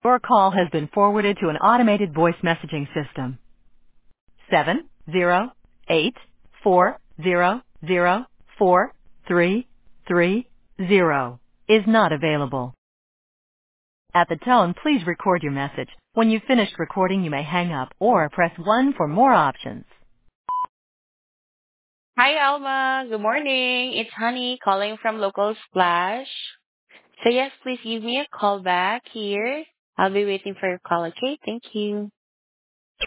Your call has been forwarded to an automated voice messaging system. 708-400-4330 is not available. At the tone, please record your message. When you've finished recording, you may hang up or press 1 for more options. Hi, Alma. Good morning. It's Honey calling from Local Splash. So yes, please give me a call back here. I'll be waiting for your call, okay? Thank you.